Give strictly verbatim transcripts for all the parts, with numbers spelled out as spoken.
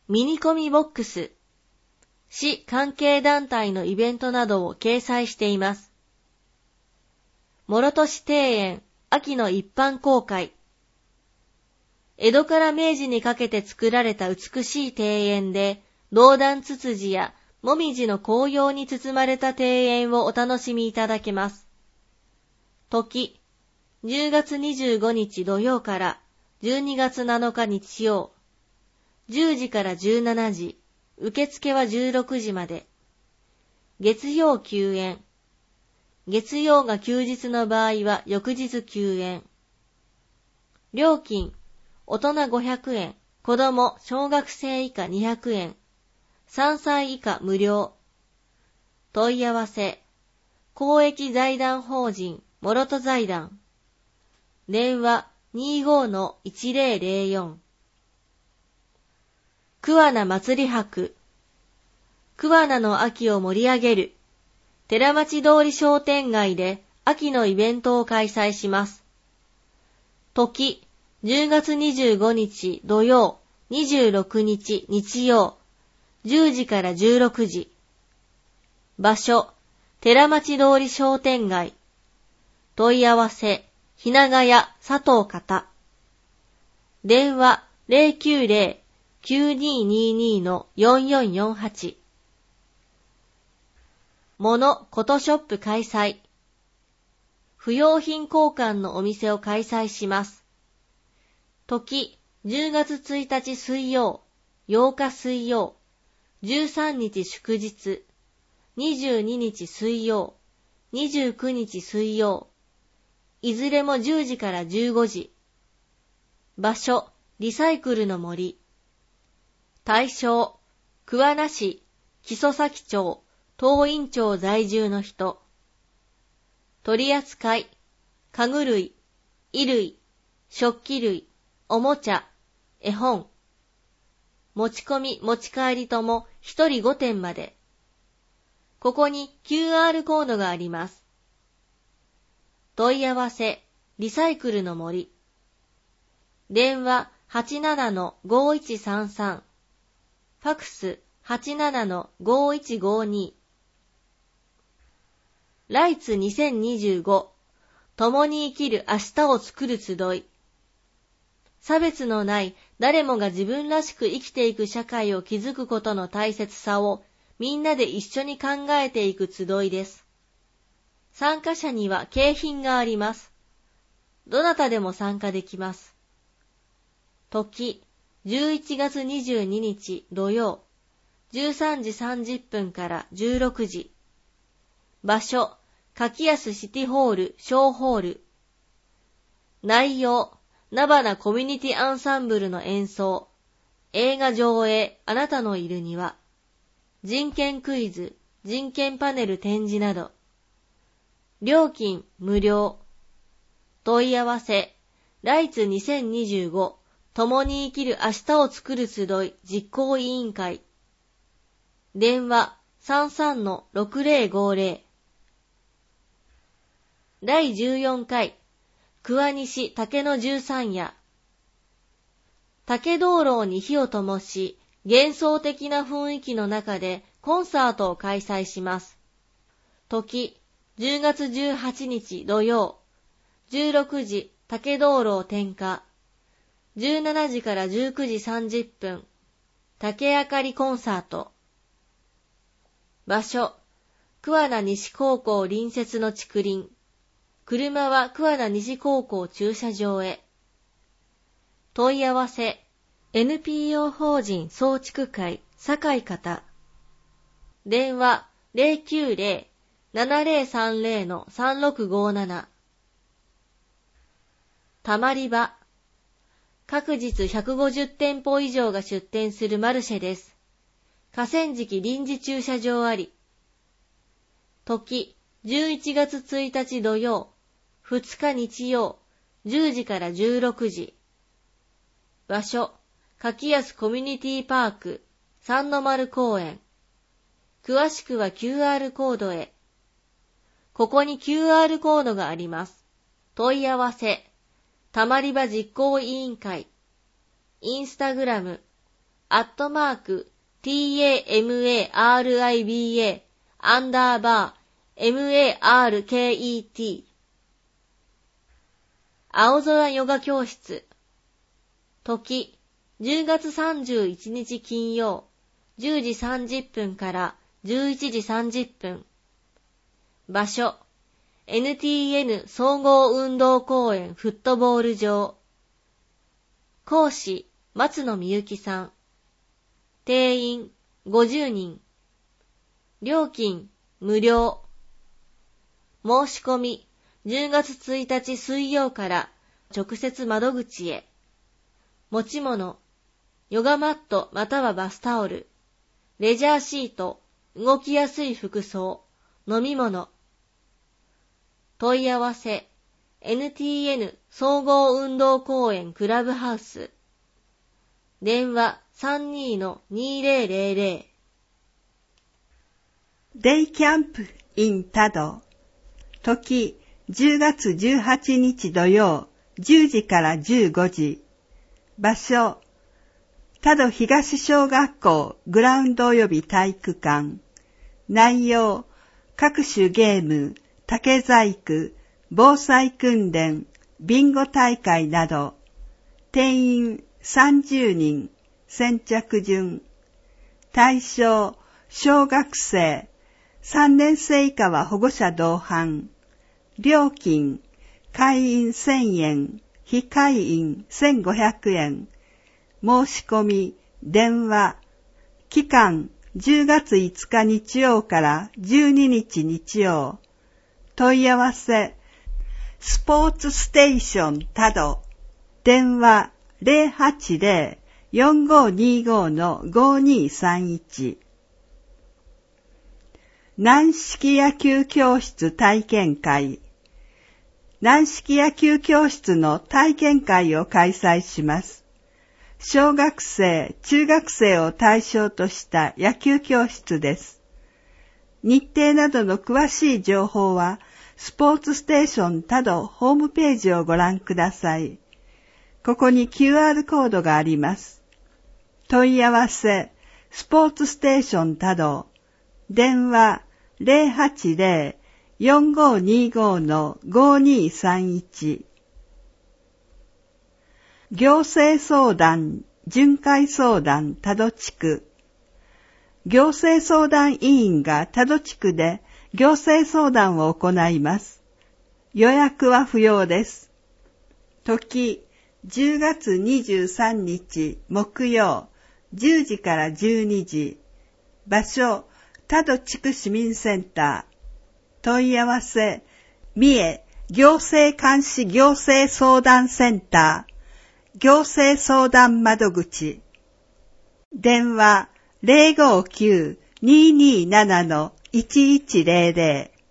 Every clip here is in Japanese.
ミニコミボックス、市関係団体のイベントなどを掲載しています。諸年庭園、秋の一般公開。江戸から明治にかけて作られた美しい庭園で、ドウダンツツジやモミジの紅葉に包まれた庭園をお楽しみいただけます。時、じゅうがつにじゅうごにち土曜からじゅうにがつなのか日曜、じゅうじからじゅうしちじ、受付はじゅうろくじまで。月曜休園。月曜が休日の場合は翌日休園。料金、大人ごひゃくえん、子供、小学生以下にひゃくえん、さんさい以下無料。問い合わせ、公益財団法人、諸戸財団。電話 にじゅうごのいちぜろぜろよん。桑名祭り博。桑名の秋を盛り上げる。寺町通り商店街で秋のイベントを開催します。時、じゅうがつにじゅうごにち土曜、にじゅうろくにち日曜、じゅうじからじゅうろくじ。場所、寺町通り商店街。問い合わせ、ひながや佐藤方。電話 ゼロきゅうゼロ きゅうにーにーにー のよんよんよんはち。モノことショップ開催。不用品交換のお店を開催します。時、じゅうがつついたち水曜、ようか水曜、じゅうさんにち祝日、にじゅうににち水曜、にじゅうくにち水曜、いずれもじゅうじからじゅうごじ。場所、リサイクルの森。対象、桑名市、木曽岬町、東院町在住の人。取り扱い、家具類、衣類、食器類、おもちゃ、絵本。持ち込み持ち帰りともひとりごてんまで。ここに キューアール コードがあります。問い合わせ、リサイクルの森。電話 はちななのごいちさんさん。ファクス はちななのごいちごに。ライツにせんにじゅうご。共に生きる明日を作る集い。差別のない誰もが自分らしく生きていく社会を築くことの大切さをみんなで一緒に考えていく集いです。参加者には景品があります。どなたでも参加できます。時、じゅういちがつにじゅうににち土曜、じゅうさんじさんじゅっぷんからじゅうろくじ。場所、柿安シティホール小ホール。内容、菜花コミュニティアンサンブルの演奏、映画上映あなたのいる庭、人権クイズ、人権パネル展示など。料金無料。問い合わせ、ライツにせんにじゅうご、共に生きる明日を作る集い実行委員会。電話 さんさんのろくぜろごぜろ。だいじゅうよんかい、桑西竹の十三夜。竹灯籠に火を灯し、幻想的な雰囲気の中でコンサートを開催します。時、じゅうがつじゅうはちにち土曜、じゅうろくじ竹灯籠点火、じゅうしちじからじゅうくじさんじゅっぷん、竹あかりコンサート。場所、桑名西高校隣接の竹林。車は桑名西高校駐車場へ。問い合わせ、エヌピーオー 法人創築会堺方。電話 ゼロきゅうゼロ ななゼロさんゼロのさんろくごなな。たまり場。各日ひゃくごじゅってんぽ以上が出店するマルシェです。河川敷臨時駐車場あり。時、じゅういちがつついたち土曜、ふつか日曜、じゅうじからじゅうろくじ。場所、柿安コミュニティパーク、三の丸公園。詳しくは キューアール コードへ。ここに キューアール コードがあります。問い合わせ、たまり場実行委員会。インスタグラム、 アットマーク、tama,riba, アンダーバー、market。青空ヨガ教室。時、じゅうがつさんじゅういちにち金曜、じゅうじさんじゅっぷんからじゅういちじさんじゅっぷん。場所、エヌティーエヌ 総合運動公園フットボール場。講師、松野美幸さん。定員、ごじゅうにん。料金、無料。申し込み、じゅうがつついたち水曜から直接窓口へ。持ち物、ヨガマットまたはバスタオル、レジャーシート、動きやすい服装、飲み物。問い合わせ、エヌティーエヌ 総合運動公園クラブハウス。電話 さんにーのにーぜろぜろぜろ。 デイキャンプ in 多度。時、じゅうがつじゅうはちにち土曜、じゅうじからじゅうごじ。場所、多度東小学校グラウンド及び体育館。内容、各種ゲーム、竹細工、防災訓練、ビンゴ大会など。定員さんじゅうにん、先着順。対象、小学生、さんねんせい以下は保護者同伴。料金、会員せんえん、非会員せんごひゃくえん。申し込み、電話。期間、じゅうがついつか日曜からじゅうににち日曜。問い合わせ、スポーツステーション多度。電話 ゼロはちゼロ よんごにご ごにさんいち。軟式野球教室体験会。軟式野球教室の体験会を開催します。小学生、中学生を対象とした野球教室です。日程などの詳しい情報は、スポーツステーション多度ホームページをご覧ください。ここに キューアール コードがあります。問い合わせ、スポーツステーション多度。電話ゼロはちゼロ よんごにご ごにさんいち。行政相談、巡回相談多度地区。行政相談委員が多度地区で行政相談を行います。予約は不要です。時、じゅうがつにじゅうさんにち木曜、じゅうじからじゅうにじ。場所、多度地区市民センター。問い合わせ、三重行政監視行政相談センター、行政相談窓口。電話ゼロごきゅう にーにーなないちいちゼロゼロ。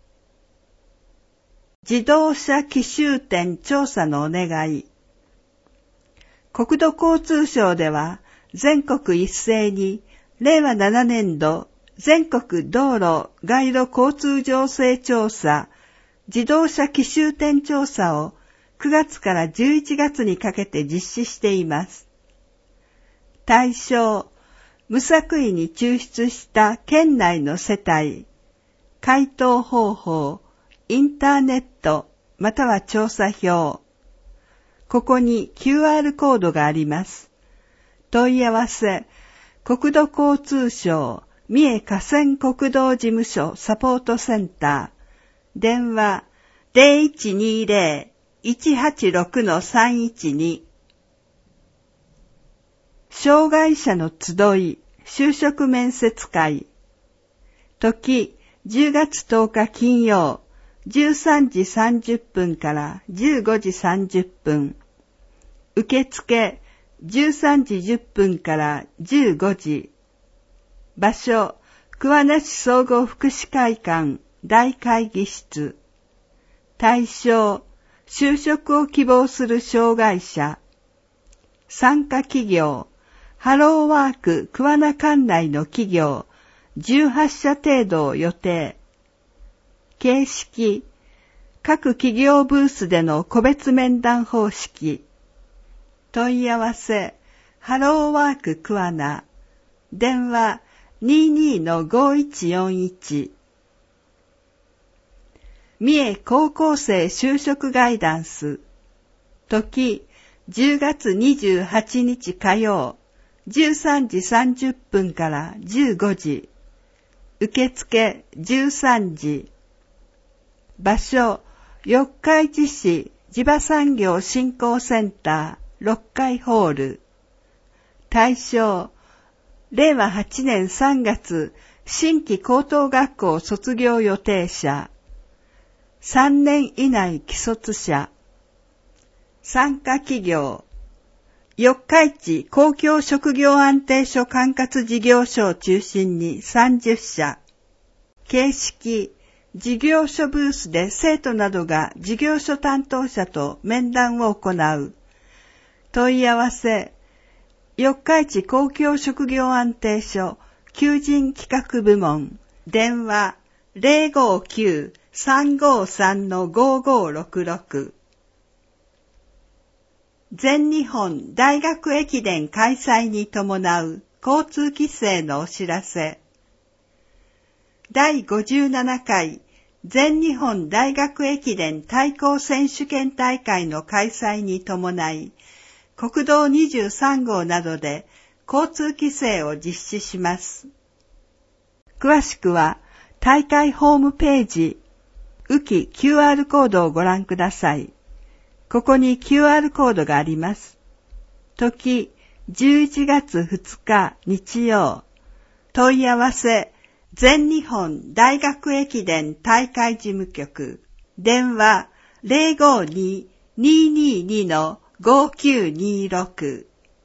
自動車騎習点調査のお願い。国土交通省では全国一斉にれいわななねんど全国道路街路交通情勢調査、自動車騎習点調査をくがつからじゅういちがつにかけて実施しています。対象、無作為に抽出した県内の世帯、回答方法、インターネット、または調査票。ここに キューアール コードがあります。問い合わせ、国土交通省三重河川国道事務所サポートセンター。電話ゼロいちにゼロ いちはちろく さんいちに。障害者の集い、就職面接会。時、じゅうがつとおか金曜、じゅうさんじさんじゅっぷんからじゅうごじさんじゅっぷん。受付、じゅうさんじじゅっぷんからじゅうごじ。場所、桑名市総合福祉会館大会議室。対象、就職を希望する障害者。参加企業、ハローワーク桑名管内の企業じゅうはっしゃ程度を予定。形式、各企業ブースでの個別面談方式。問い合わせ、 ハローワーク桑名、電話 にじゅうにのごいちよんいち。三重高校生就職ガイダンス、時じゅうがつにじゅうはちにち火曜、じゅうさんじさんじゅっぷんからじゅうごじ、受付じゅうさんじ、場所四日市市地場産業振興センターろっかいホール、対象れいわはちねんさんがつ新規高等学校卒業予定者、さんねん以内既卒者、参加企業、四日市公共職業安定所管轄事業所を中心にさんじゅっしゃ、形式、事業所ブースで生徒などが事業所担当者と面談を行う。問い合わせ、四日市公共職業安定所求人企画部門、電話 ゼロごきゅう さんごさん ごごろくろく。全日本大学駅伝開催に伴う交通規制のお知らせ。だいごじゅうななかい全日本大学駅伝対抗選手権大会の開催に伴い、国道にじゅうさんごうなどで交通規制を実施します。詳しくは大会ホームページ、浮き キューアール コードをご覧ください。ここに キューアール コードがあります。時じゅういちがつふつか日曜。問い合わせ全日本大学駅伝大会事務局、電話 ゼロごに にーにーにー ごきゅうにーろく。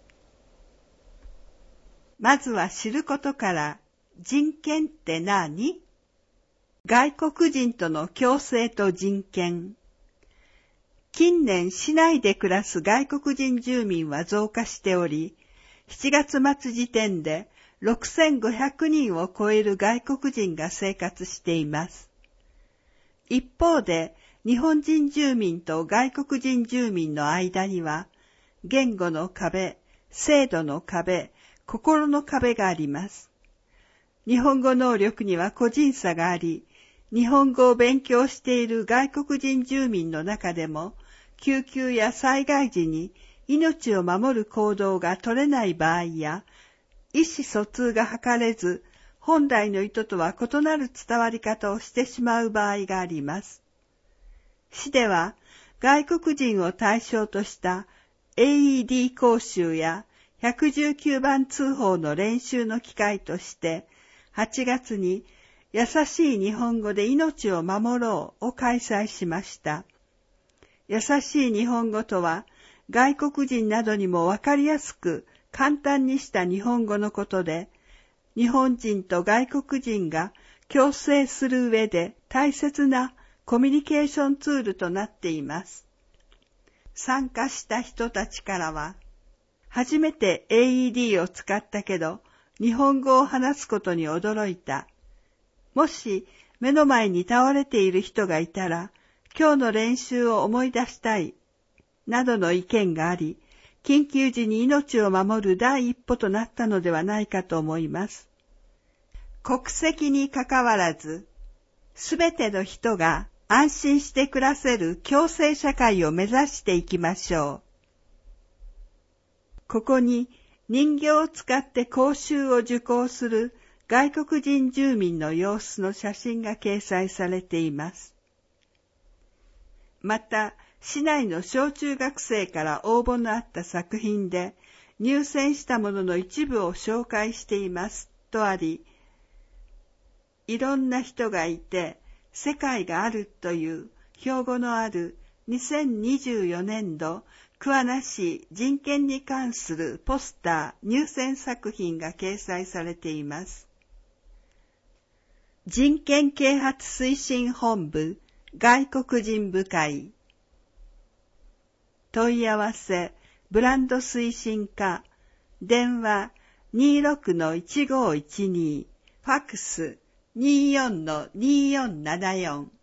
まずは知ることから、人権って何？外国人との共生と人権。近年市内で暮らす外国人住民は増加しており、しちがつまつ時点でろくせんごひゃくにんを超える外国人が生活しています。一方で、日本人住民と外国人住民の間には、言語の壁、制度の壁、心の壁があります。日本語能力には個人差があり、日本語を勉強している外国人住民の中でも、救急や災害時に命を守る行動が取れない場合や、意思疎通が図れず、本来の意図とは異なる伝わり方をしてしまう場合があります。市では、外国人を対象とした エーイーディー 講習やいちいちきゅうばん通報の練習の機会として、はちがつに優しい日本語で命を守ろうを開催しました。優しい日本語とは、外国人などにもわかりやすく簡単にした日本語のことで、日本人と外国人が共生する上で大切なコミュニケーションツールとなっています。参加した人たちからは、初めて エーイーディー を使ったけど、日本語を話すことに驚いた。もし目の前に倒れている人がいたら、今日の練習を思い出したい、などの意見があり、緊急時に命を守る第一歩となったのではないかと思います。国籍にかかわらず、すべての人が安心して暮らせる共生社会を目指していきましょう。ここに人形を使って講習を受講する外国人住民の様子の写真が掲載されています。また、市内の小中学生から応募のあった作品で入選したものの一部を紹介していますとあり、いろんな人がいて世界があるという標語のあるにせんにじゅうよねんど桑名市人権に関するポスター入選作品が掲載されています。人権啓発推進本部外国人部会、問い合わせブランド推進課、電話 にじゅうろくのいちごいちに、ファックス にじゅうよんのにじゅうよんななよん。